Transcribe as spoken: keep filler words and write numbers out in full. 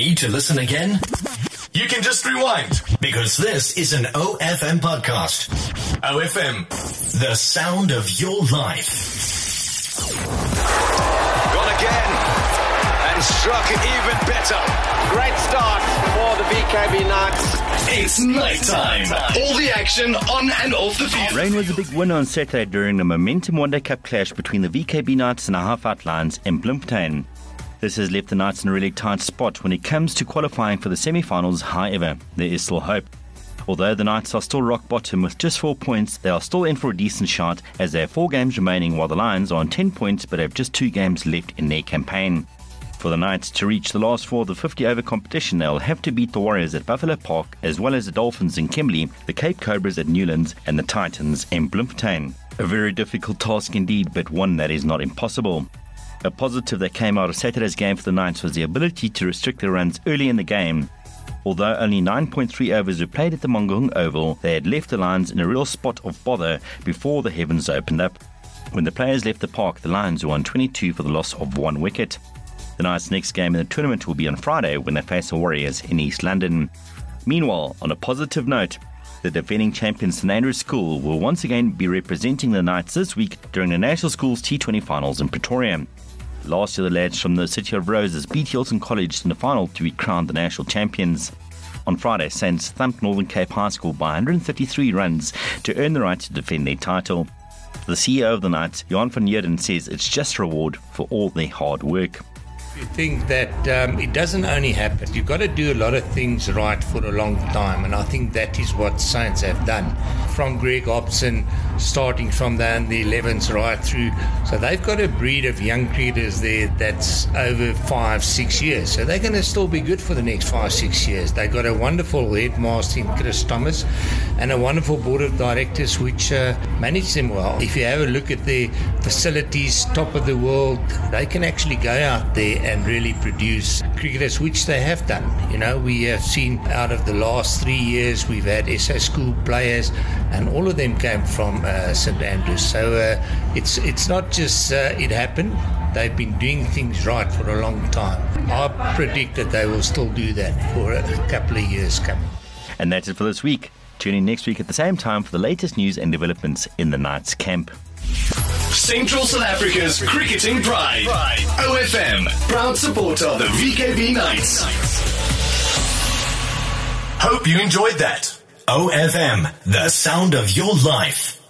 Need to listen again? You can just rewind, because this is an O F M podcast. O F M, the sound of your life. Gone again, and struck it even better. Great start for the V K B Knights. It's night time. All the action on and off the field. Rain was a big winner on Saturday during the Momentum One Day Cup clash between the V K B Knights and the Half-Out Lions in Bloemfontein. This has left the Knights in a really tight spot when it comes to qualifying for the semi-finals. However, there is still hope. Although the Knights are still rock bottom with just four points, they are still in for a decent shot as they have four games remaining, while the Lions are on ten points but have just two games left in their campaign. For the Knights to reach the last four of the fifty over competition, they'll have to beat the Warriors at Buffalo Park, as well as the Dolphins in Kimberley, the Cape Cobras at Newlands and the Titans in Bloemfontein. A very difficult task indeed, but one that is not impossible. A positive that came out of Saturday's game for the Knights was the ability to restrict their runs early in the game. Although only nine point three overs were played at the Mangaung Oval, they had left the Lions in a real spot of bother before the heavens opened up. When the players left the park, the Lions were on twenty-two for the loss of one wicket. The Knights' next game in the tournament will be on Friday when they face the Warriors in East London. Meanwhile, on a positive note, the defending champions Saint Andrew's School will once again be representing the Knights this week during the National Schools T twenty finals in Pretoria. Last year, the lads from the City of Roses beat Hilton College in the final to be crowned the national champions. On Friday, Saints thumped Northern Cape High School by one hundred thirty-three runs to earn the right to defend their title. The C E O of the Knights, Johan van Heerden, says it's just a reward for all their hard work. You think that um, it doesn't only happen. You've got to do a lot of things right for a long time, and I think that is what Saints have done. From Greg Hobson, starting from the under elevens right through. So they've got a breed of young cricketers there that's over five, six years. So they're going to still be good for the next five, six years. They've got a wonderful headmaster in Chris Thomas and a wonderful board of directors which uh, manage them well. If you have a look at their facilities, top of the world, they can actually go out there and really produce cricketers, which they have done. You know, we have seen out of the last three years, we've had S A school players, and all of them came from uh, Saint Andrews. So uh, it's it's not just uh, it happened. They've been doing things right for a long time. I predict that they will still do that for a couple of years coming. And that's it for this week. Tune in next week at the same time for the latest news and developments in the Knights camp. Central South Africa's cricketing pride. O F M, proud supporter of the V K B Knights. Hope you enjoyed that. O F M, the sound of your life.